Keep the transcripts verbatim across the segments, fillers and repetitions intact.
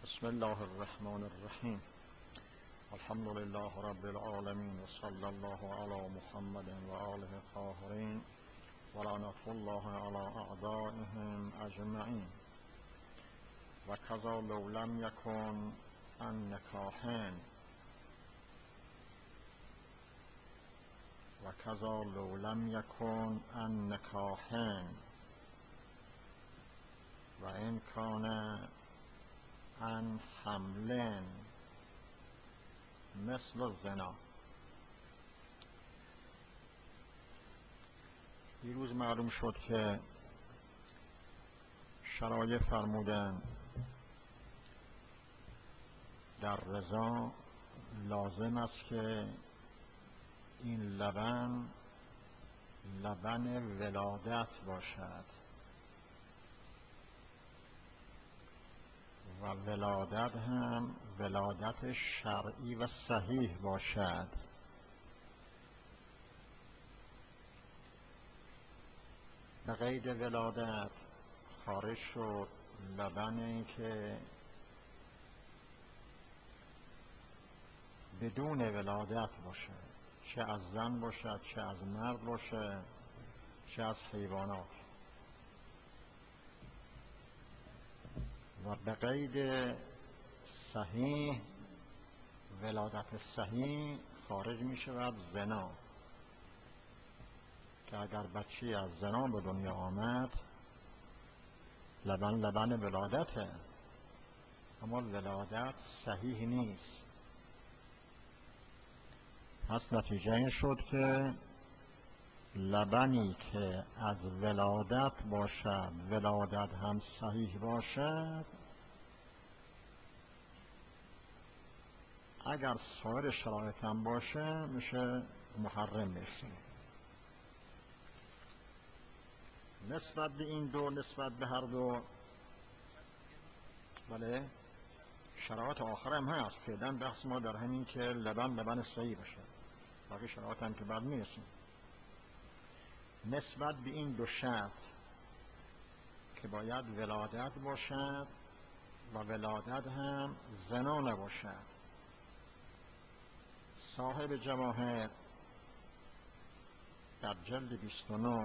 بسم الله الرحمن الرحیم. الحمد لله رب العالمین و صلی الله علی محمد و آله الطاهرین و لعنة الله علی اعدائهم اجمعین. و کذا لو لم یکن عن نکاحین و کذا لو لم یکن عن نکاحین و این کان عن حمل مثل الزنا. دیروز معلوم شد که شرایع فرمودن در رضا لازم است که این لبن لبن ولادت باشد و ولادت هم ولادت شرعی و صحیح باشد. به قید ولادت خارج شد لبنی که بدون ولادت باشد، چه از زن باشد، چه از مرد باشد، چه از حیوانات. و به قید صحیح ولادت صحیح خارج می شود زنا، که اگر بچی از زنا به دنیا آمد لبن لبن ولادته، اما ولادت صحیح نیست. پس نتیجه این شد که لبنی که از ولادت باشد، ولادت هم صحیح باشد، اگر سایر شرایط هم باشه میشه محرم بشه. نسبت به این دو، نسبت به هر دو، بله شرایط آخر هم هست. فعلا بحث ما در همین که لبن لبن صحیح باشه، باقی شرایط هم که بعد میرسیم. نسبت به این دو شرط که باید ولادت باشد و ولادت هم زنا نباشد، صاحب جواهر در جلد بیست و نه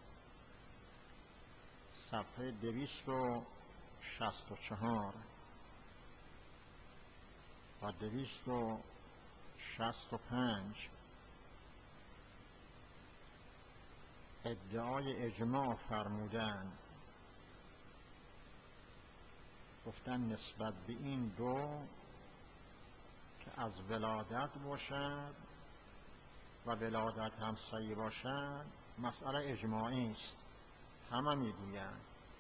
صفحه دویست و شصت و چهار و دویست و شصت و پنج ادعای اجماع فرمودن، گفتن نسبت به این دو که از ولادت باشد و ولادت هم صحیح باشد مسئله اجماعی است. همه میگویند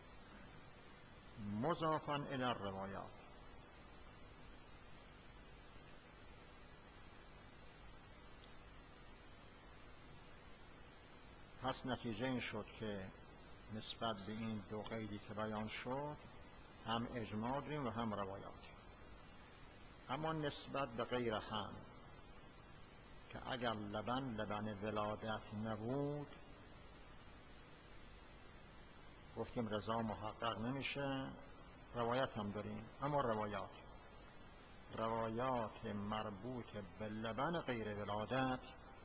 مضافاً الی الروایات. پس نتیجه این شد که نسبت به این دو قیدی که بیان شد هم اجماع داریم و هم روایات. اما نسبت به غیر هم که اگر لبن لبن ولادت نبود، گفتیم رضا محقق نمیشه. روایت هم داریم، اما روایات روایات مربوط به لبن غیر ولادت،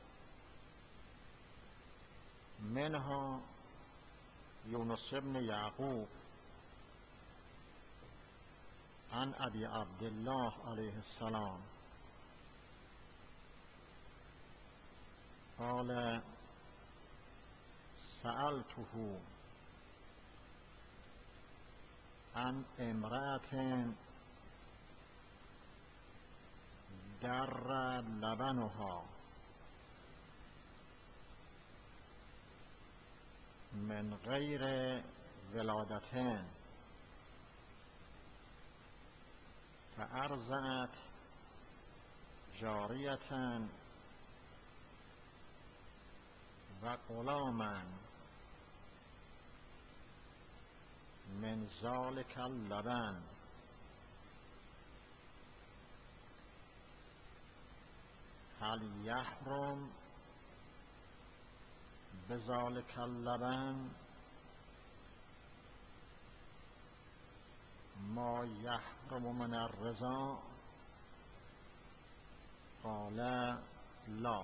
منها یونس بن یعقوب عن ابی عبدالله علیه السلام قال سألته عن امرأة در لبنها من غیر ولادتین فأرضعت جاریة و غلاما من ذلك اللبن هل یحرم بذلك اللبن ما یحرم من الرضا؟ قال لا.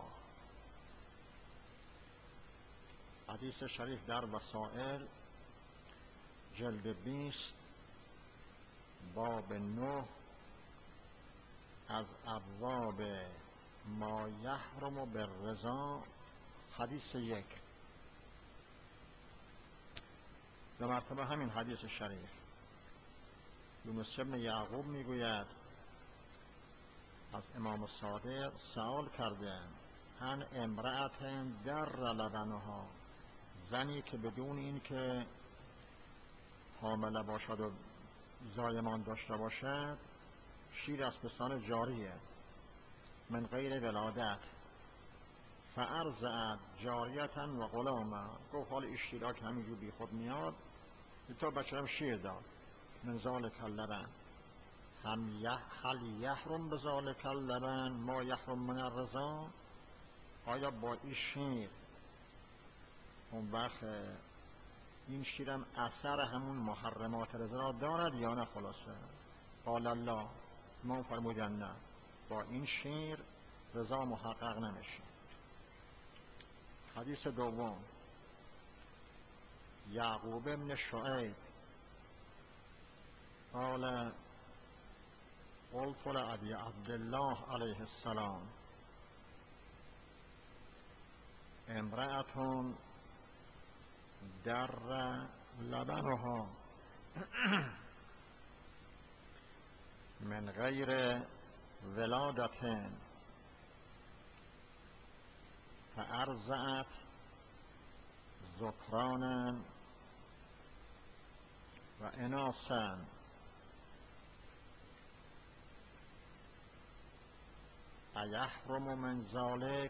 حدیث شریف در وسائل جلد بیست باب نه از ابواب ما یحرم بالرضا، حدیث یک. دو مرتبه همین حدیث شریف یونس بن یعقوب میگوید از امام صادق سوال کردند ان امرأت در لبنها، زنی که بدون این که حامله باشد و زایمان داشته باشد شیر از پستان جاریه من غیر ولادت، فارضعت جاریتا و غلاما، گفت حال این شیرها که همینجور بی خود میاد تا بچه هم شیر داد من ذالک اللبن، هم هل یحرم بذالک اللبن ما یحرم من الرضا؟ آیا با این شیر اون وقت این شیرم اثر همون محرمات رضا دارد یا نه؟ خلاصه قال الله، ما فرمودن نه، با این شیر رضا محقق نمیشه. حدیث دوم یعقوب ابن شعیب قال قلت لأبي عبد الله علیه السلام امرأة در لبنها من غیر ولادت فارضعت ذکرانا و اناثا ایحرم من ذلک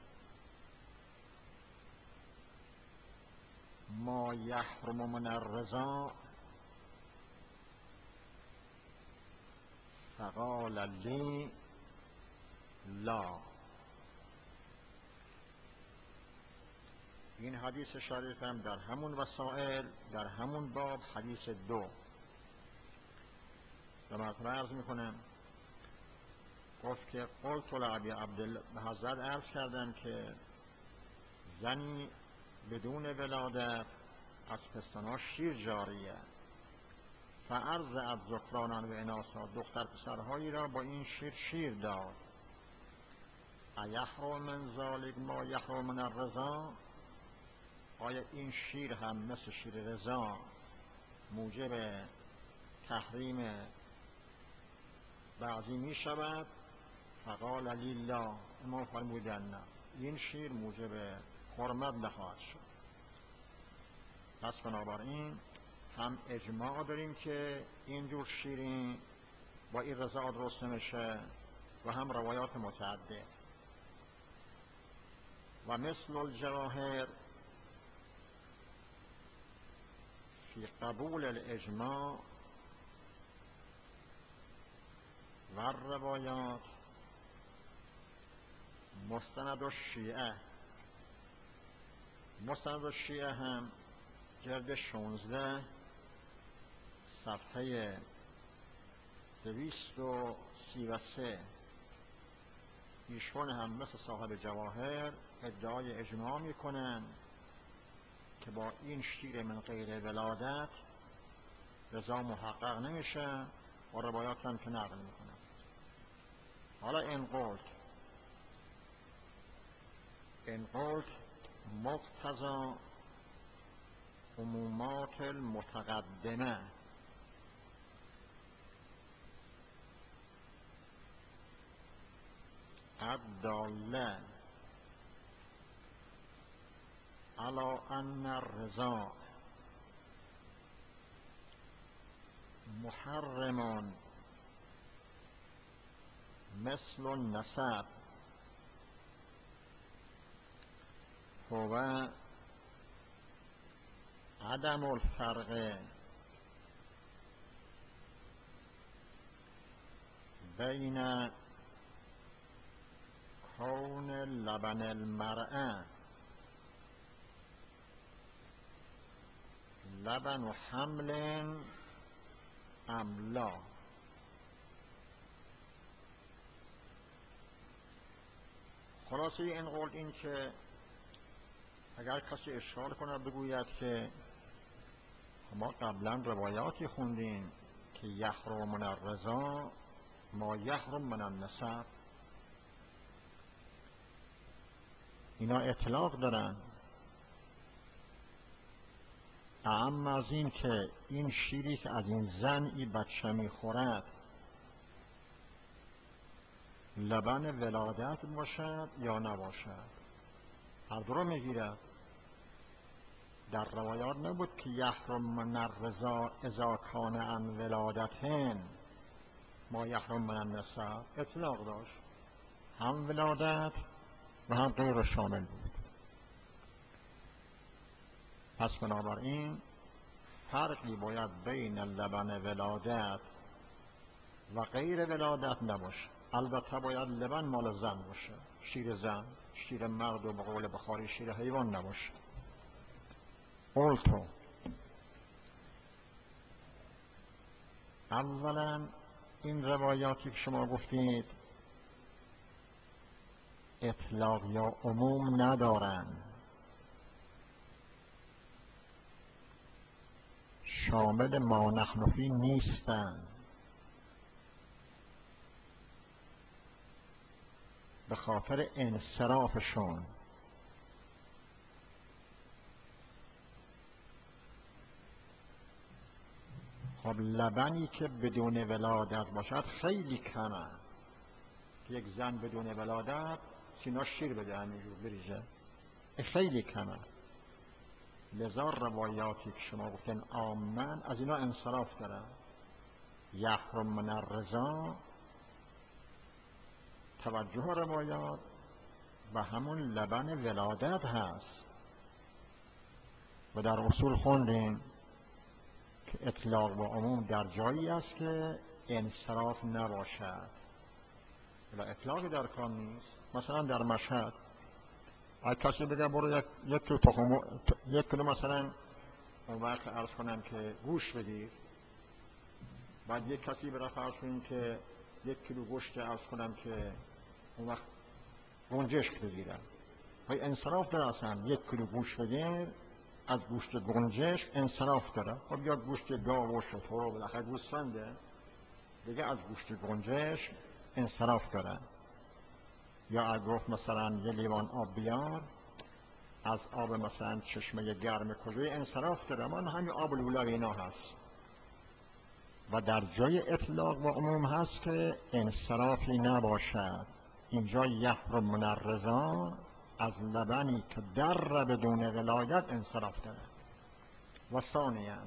ما یحرم من الرضا؟ فقال لی لا. این حدیث شریف هم در همون وسائل در همون باب حدیث دو. به مرتبه عرض میکنم گفت که قلت لأبی عبدالله، به حضرت عرض کردن که زنی بدون ولادت از پستانها شیر جاریه، فارضعت ذکرانا و اناثا، دختر پسرهایی را با این شیر شیر داد. ایحرم من ذلک ما یحرم من الرضا؟ آیا این شیر هم مثل شیر رضا موجب تحریم بعضی می شود؟ فقال لی لا، اما فرمودن نه، این شیر موجب حرمت نخواهد شد. پس بنابراین هم اجماع داریم که اینجور شیرین با این رضا درست نمیشه و هم روایات متعدد. و مثل الجواهر فی قبول الاجماع و روایات مستند الشیعه. مستند الشیعه هم جلد شانزده صفحه دویست و سی و سه. ایشون هم مثل صاحب جواهر ادعای اجماع میکنن که با این شیر من غیر ولادت رضا محقق نمیشه و روایات هم که نقل میکنن. حالا این قلت این قلت مقتضا عمومات المتقدمه، الداله علی ان الرضا محرم مثل النسب هو عدم الفرق بین کون لبن المرأة لبن حمل ام لا. خلاصه این قول این که اگر کسی اشکال کنه بگوید که ما قبلا روایاتی خوندیم که یحرم من الرضا ما یحرم من النسب، اینا اطلاق دارن. اما از این که این شیری که از این زنی بچه میخورد لبن ولادت باشد یا نباشد، هر دو رو میگیرد. در روایات نبود که یحرم من الرضا اذا کان عن ولادتهن ما یحرم من النسب، اطلاق داشت، هم ولادت و هم غیر شامل بود. پس بنابراین فرقی باید بین لبن ولادت و غیر ولادت نباشه. البته باید لبن مال زن باشه، شیر زن، شیر مرد و به قول بخاری شیر حیوان نباشه. قلتو، اولا این روایاتی که شما گفتید اطلاق یا عموم ندارن، شامل ما نحن فی نیستن، به خاطر انصرافشون. خب لبنی که بدون ولادت باشد خیلی کمه، یک زن بدون ولادت سینا شیر بده همینجور بریزه، خیلی کمه. لذا روایاتی که شما گفتن عامن از اینا انصراف دارن. یحرم من الرضا، توجه روایات و همون لبن ولادت هست. و در اصول خوندیم که اطلاق و عموم در جایی است که انصراف نباشد، ولی اطلاقی در کار نیست. مثلا در مشهد اگه کسی بگه برو یک, یک کیلو تخم یک کیلو مثلا اون وقت عرض کنم که گوش بگیر، بعد یک کسی بره فرض کنیم که یک کیلو گوشت عرض کنم که اون وقت گنجشک بگیرم، های انصراف داره. اصلا یک کیلو گوشت بگیر از گوشت گنجشک انصراف داره. خب یا گوشت گاو و شتر و بالاخره گوسفنده دیگه از گوشت گنجشک انصراف داره. یا اگه گفت مثلا یه لیوان آب بیار از آب مثلا چشمه گرم کجای انصراف داره، من همین آب لولای اینا هست. و در جای اطلاق و عموم هست که انصرافی نباشد. اینجا یحرم من الرضا از لبنی که در بدون ولایت انصراف داره. و ثانیاً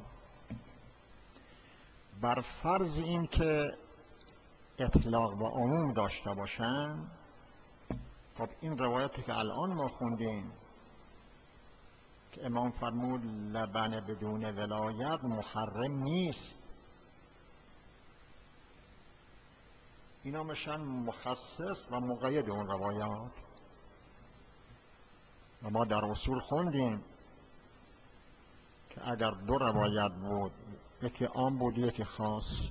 بر فرض این که اطلاق و عموم داشته باشن، خب این روایتی که الان ما خوندیم که امام فرمود لبن بدون ولایت محرم نیست، اینا میشن مخصص و مقید اون روایات. و ما در اصول خوندیم که اگر دو روایت بود، یکی عام بود یکی خاص،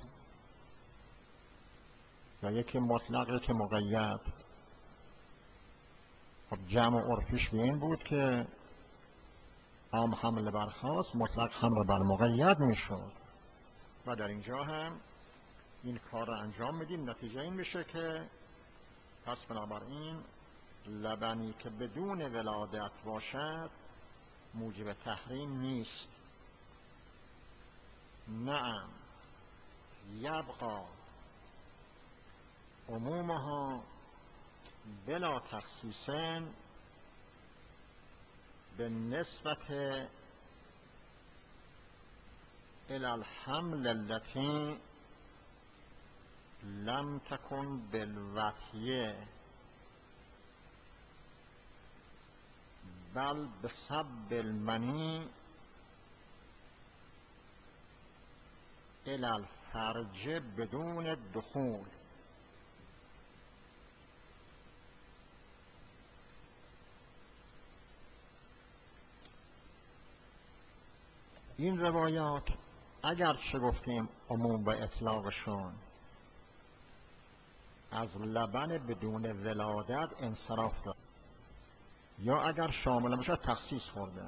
یا یکی مطلق یکی مقید، خب جمع عرفیش به این بود که عام حمل بر خاص، مطلق حمل بر مقید میشد. و در اینجا هم این کار را انجام میدیم. نتیجه این میشه که پس بنابراین لبنی که بدون ولادت باشد موجب تحریم نیست. نعم یبقا عمومها بلا تخصیصن به نسبت الى الحمل التي لم تکن بالوطیه بل بسب المنی الى الفرج بدون دخول. این روایات اگر چه گفتیم عموم و اطلاقشون از لبن بدون ولادت انصراف داد، یا اگر شامل باشه تخصیص خورده.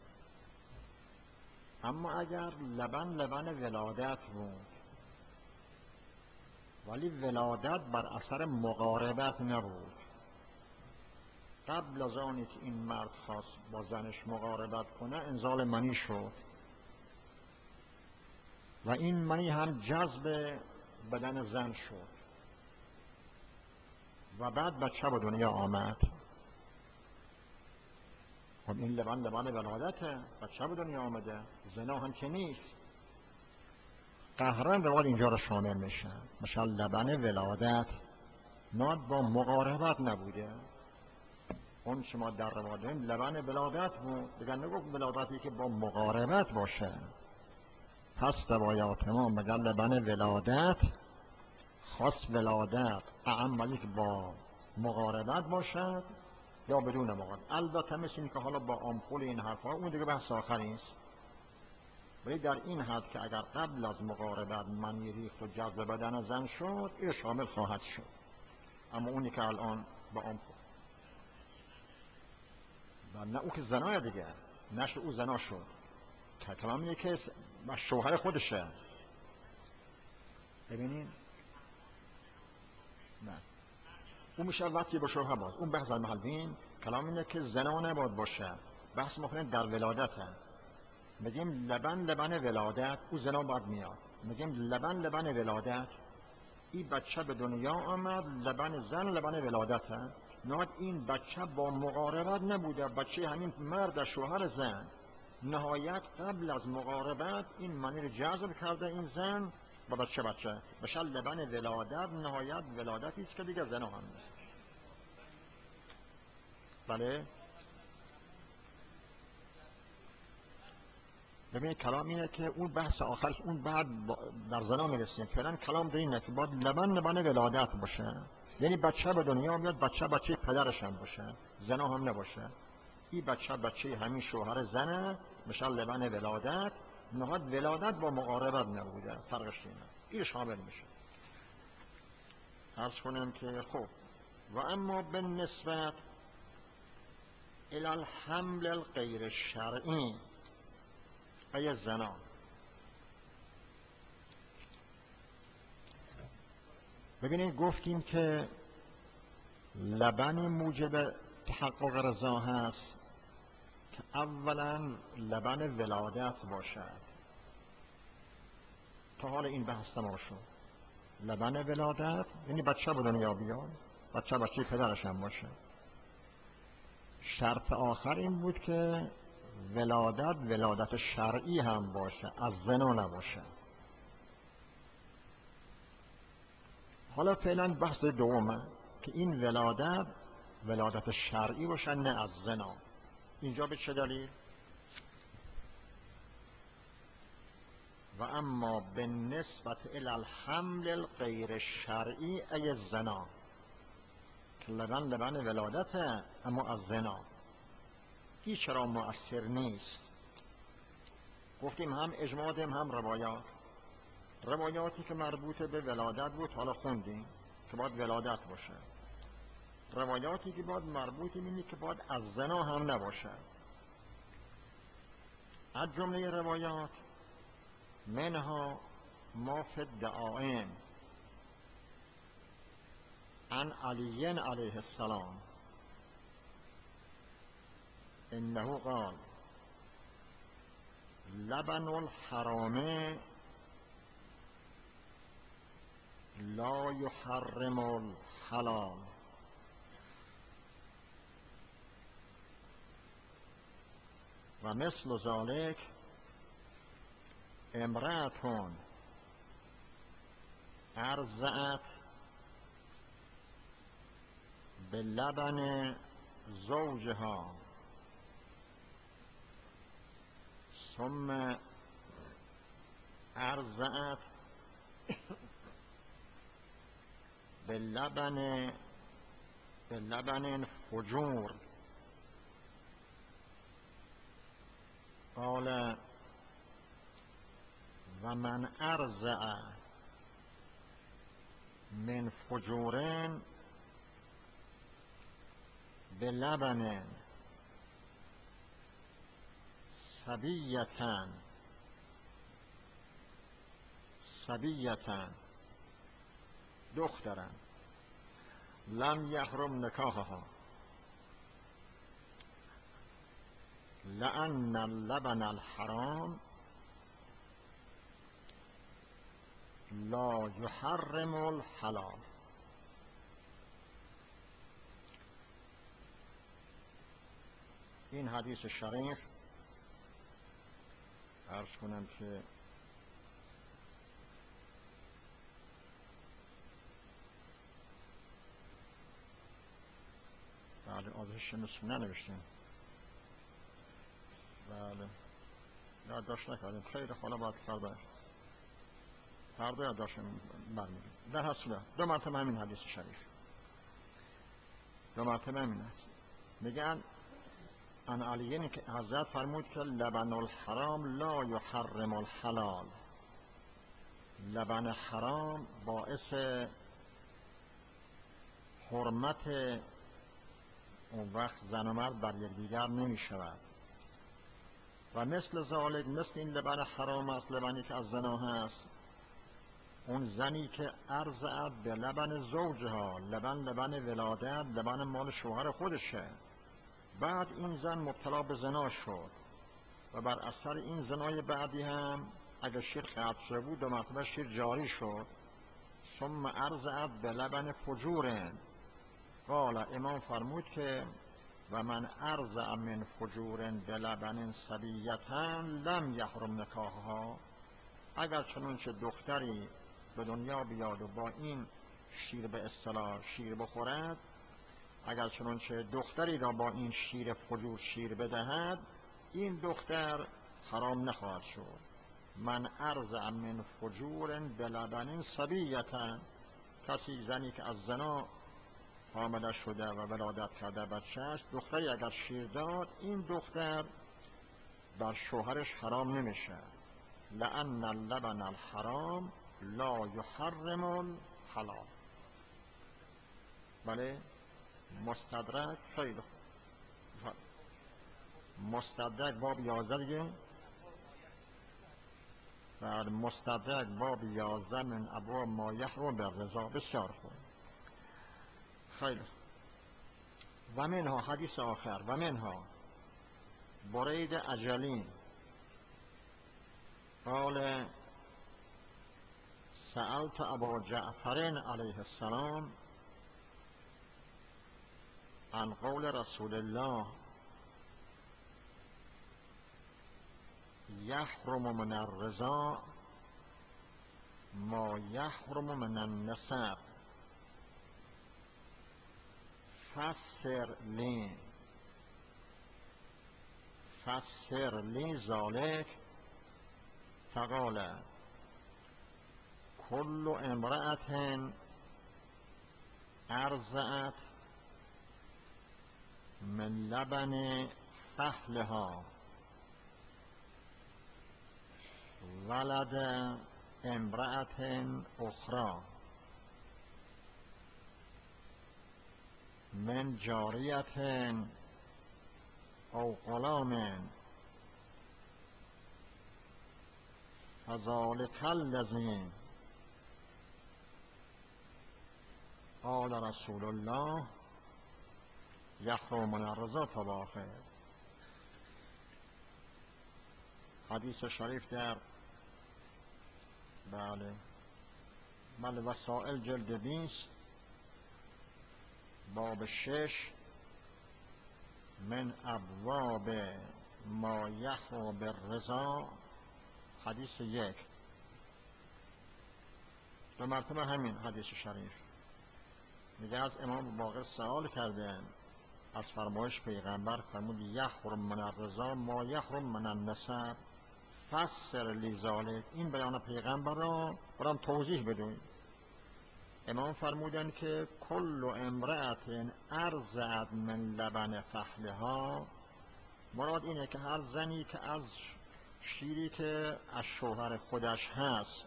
اما اگر لبن لبن ولادت بود ولی ولادت بر اثر مقاربت نبود، قبل از آنی که این مرد خواست با زنش مقاربت کنه انزال منی شد و این منی هم جذب بدن زن شد و بعد بچه به دنیا آمد. خب این لبن لبن ولادته، بچه به دنیا آمده، زنا هم که نیست. قهرن رواد اینجا رو شامل میشه. مثلا لبن ولادت ناد با مقاربت نبوده. اون شما در رواد داریم لبن ولادت بود، دیگر نگفت ولادتی که با مقاربت باشه. پس روایات ما مگر لبن ولادت خاص ولادت اعم که با مقاربت باشد یا بدون مقاربت. البته مثل این که حالا با آمپول این حرفا اون دیگه بحث آخری است، ولی در این حد که اگر قبل از مقاربت منی ریخت و جذب بدن زن شد این شامل خواهد شد. اما اونی که الان با آمپول و نه او که زنای دیگه نشد، او زنا شد. کلام اینه که شوهر خودشه. ببینین نه اون میشه وقتی با شوهر باز اون بحث در محل بین. کلام اینه که زنا نباید باشه، بحث ما در ولادت هم میگیم لبن لبن ولادت، او زنا باید میاد. میگیم لبن لبن ولادت، این بچه به دنیا آمد، لبن زن لبن ولادت هم نهاد. این بچه با مقاربت نبوده، بچه همین مرد شوهر زن. نهایت قبل از مقاربت این منی رو جذب کرده این زن با بچه بچه بشه لبن ولادت. نهایت ولادتی است که دیگه زنا هم نیست. بله ببینید کلام اینه که اون بحث آخرش اون بعد در زنا میرسیم. فعلا کلام در اینه که باید لبن لبن ولادت باشه، یعنی بچه به دنیا میاد، بچه بچه پدرش هم باشه، زنا هم نباشه. این بچه بچه همین شوهر زنه، میشه لبن ولادت. نهاد ولادت با مقاربت نبوده، فرقش اینه، این شامل میشه. عرض کنم که خب و اما به نسبت الى الحمل الغیر شرعی ای زنا، ببینید گفتیم که لبن موجب تحقق رضا هست که اولا لبن ولادت باشد. تا حال این بحث تمام شد. لبن ولادت یعنی بچه به دنیا بیاد، بچه بچه پدرش هم باشه. شرط آخر این بود که ولادت ولادت شرعی هم باشه، از زنا نباشه. حالا فعلا بحث دومه که این ولادت ولادت شرعی باشه نه از زنا. اینجا به چه دلیل؟ و اما به نسبت الی الحمل الغیر شرعی ای زنا، که لبن لبن ولادته اما از زنا. این چرا مؤثر نیست؟ گفتیم هم اجماع دیم هم روایات. روایاتی که مربوط به ولادت بود حالا خوندیم که باید ولادت باشه. روایاتی که باید مربوط اینی که باید از زنا هم نباشه. از جمله روایات منها ما فی الدعائم عن علی علیه السلام انه قال لبن الحرام لا يحرم الحلال و مثل ذلك امرأة ارضعت بلبن زوجها ثم ارضعت بلبن بلبن فجور قال و من ارزع من فجورن به لبن صبیتن صبیتن دخترن لم یحرم نکاحها لأن اللبن الحرام لا یحرم الحلال. این حدیث شریف عرض کنم که بله آزش مثل ننوشتیم، بله یادداشت نکردیم، خیلی حالا باید فردا فردا یادداشت برمی‌گردیم. در اصل دو مرتبه همین حدیث شریف دو مرتبه همین است. میگن ان علیه که حضرت فرمود که لبن الحرام لا یحرم الحلال، لبن حرام باعث حرمت اون وقت زن و مرد بر یکدیگر نمی شود و مثل ذالک، مثل این لبن حرام است، لبنی که از زنا هست، اون زنی که ارزعت به لبن زوجها، لبن لبن ولادت، لبن مال شوهر خودشه، بعد این زن مبتلا به زنا شد و بر اثر این زنای بعدی هم اگر شیر قطع شده بود دو مرتبه شیر جاری شد. ثم ارزعت به لبن فجورن، قال امام فرمود که و من ارزع من فجورن به لبن صبیتن لم یحرم نکاحها، اگر چنانچه دختری به دنیا بیاد و با این شیر به اصطلاح شیر بخورد، اگر چنانچه دختری را با این شیر فجور شیر بدهد، این دختر حرام نخواهد شد. من ارزع من فجور به لبن صبیتن، کسی زنی که از زنا حامله شده و ولادت کرده بچهش، دختری اگر شیر داد، این دختر بر شوهرش حرام نمیشه. لأن اللبن الحرام لا یحرم الحلال. بله مستدرک خیلی خوب، مستدرک باب یازده دیگه، در مستدرک باب یازده من ابواب ما یحرم بالرضا. بسیار خوب، خیلی خوب. و منها حدیث آخر، و منها برید اجلی قال سألت ابا جعفر علیه السلام عن قول رسول الله یحرم من الرضا ما یحرم من النسب فسر لی فسر لی ذالک، فقال كل امرأة ارزعت من لبن فحلها ولد امرأة اخرى من جاریة او غلام فذلك الذی قال رسول الله یحرم من الرضا تباخر. حدیث شریف در بله بله وسائل جلد بیست باب شش من ابواب ما یحرم بالرضا، حدیث یک. دو مرتبه همین حدیث شریف میگه از امام باقر سوال کردن از فرمایش پیغمبر، فرمود یحرم من الرضا ما یحرم من النسب فسر لی ذالک. این بیان پیغمبر را برام توضیح بدون. امام فرمودن که کل امرأة ارزعت من لبن فحلها، مراد اینه که هر زنی که از شیری که از شوهر خودش هست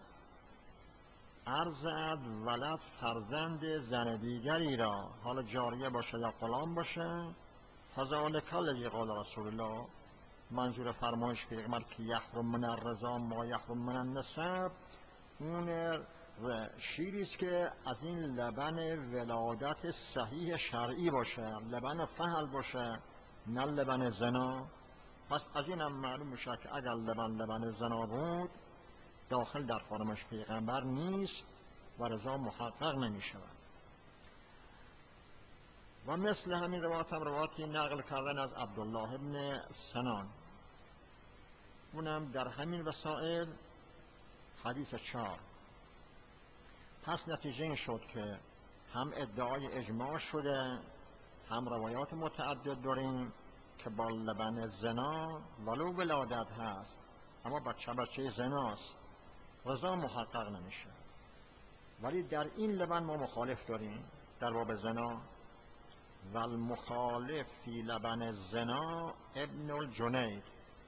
ارزد ولد فرزند زن دیگری را، حالا جاریه باشه یا غلام باشه، فذلک الذی قال رسول الله، منظور فرمایش پیغمبر که یحرم من الرضا ما یحرم من النسب، اون شیری است که از این لبن ولادت صحیح شرعی باشه، لبن فحل باشه، نه لبن زنا. پس از این هم معلوم میشه که اگر لبن لبن زنا بود داخل در فرمایش پیغمبر نیست و رضا محقق نمیشود. و مثل همین روایت هم روایتی نقل کردن از عبدالله ابن سنان، اونم در همین وسائل حدیث چهار. پس نتیجه این شد که هم ادعای اجماع شده، هم روایات متعدد داریم که با لبن زنا ولو ولادت هست اما بچه بچه زناست، رضا محقق نمیشه. ولی در این لبن ما مخالف داریم در باب زنا. و المخالف فی لبن زنا ابن الجنید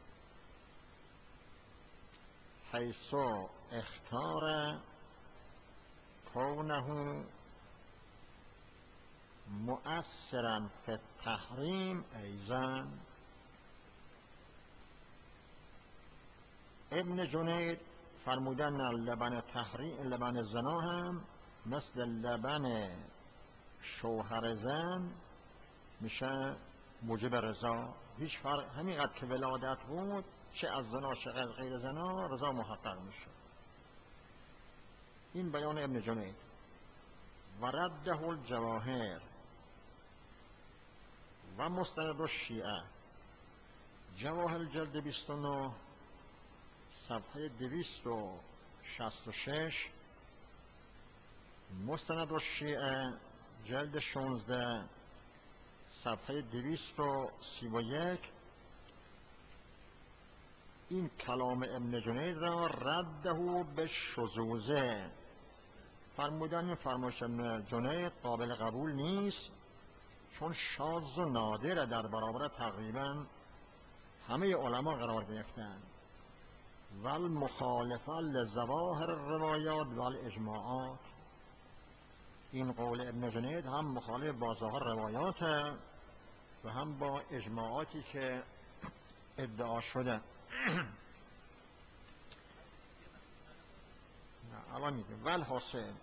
حیث اختار کونه مؤثرا فی التحریم ایضا. ابن جنید فرمودن لبن تحریم لبن زنا هم مثل لبن شوهر زن میشه موجب رضا، هیچ فرق، همینقدر که ولادت بود چه از زنا چه از غیر زنا رضا محقق میشه. این بیان ابن جنید. و رده الجواهر و مستند الشیعه، جواهر جلد بیست و نه صفحه دویست و شصت و شش، مستند الشیعه جلد شانزده صفحه دویست و سی و یک، این کلام ابن جنید را رده به شذوذه، فرمودن این فرمایش ابن جنید قابل قبول نیست چون شاذ و نادر در برابر تقریبا همه علما قرار گرفتن. و المخالفه لظواهر الروایات و الاجماعات، این قول ابن جنید هم مخالف با ظاهر روایات و هم با اجماعاتی که ادعا شده. الان میگه والحاصل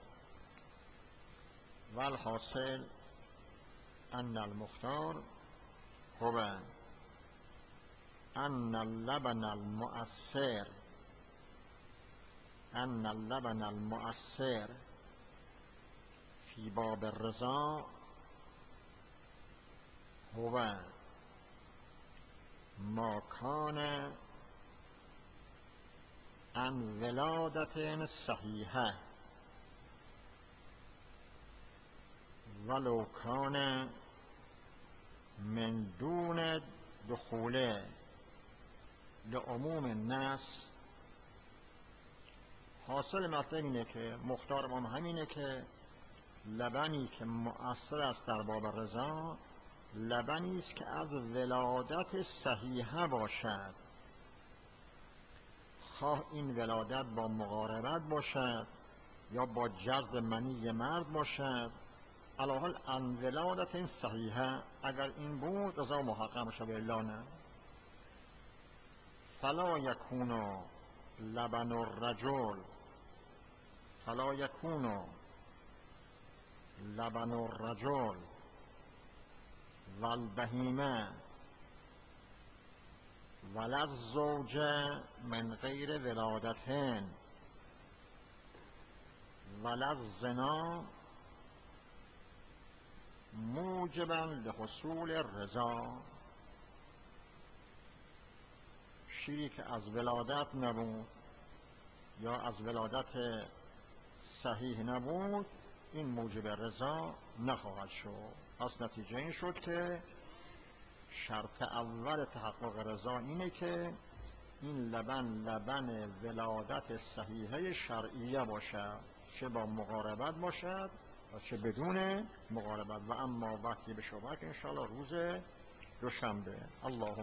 والحاصل ان المختار هو ان اللبن المؤثر ان اللبن المؤثر فی باب الرضا هو ما کان عن ولادت صحیحه ولو کان من دون دخول لعموم الناس. حاصل مطلب اینه که مختار امام همینه که لبنی که مؤثر است در باب رضا لبنی است که از ولادت صحیحه باشد، خواه این ولادت با مقاربت باشد یا با جذب منی مرد باشد، علاحال ان ولادت این صحیحه، اگر این بود رضا محقق میشه و الا نه. فلا یکون لبن الرجل فلا یکون لبن الرجل والبهیمه ولا الزوجه من غیر ولادتهن ولا الزنا موجبا لحصول الرضا. شیری که از ولادت نبود یا از ولادت صحیح نبود این موجب رضا نخواهد شد. پس نتیجه این شد که شرط اول تحقق رضا اینه که این لبن لبن ولادت صحیحه شرعیه باشد، چه با مقاربت باشد و چه بدون مقاربت. و اما وقتی به شبک انشاءالله روز دوشنبه. الله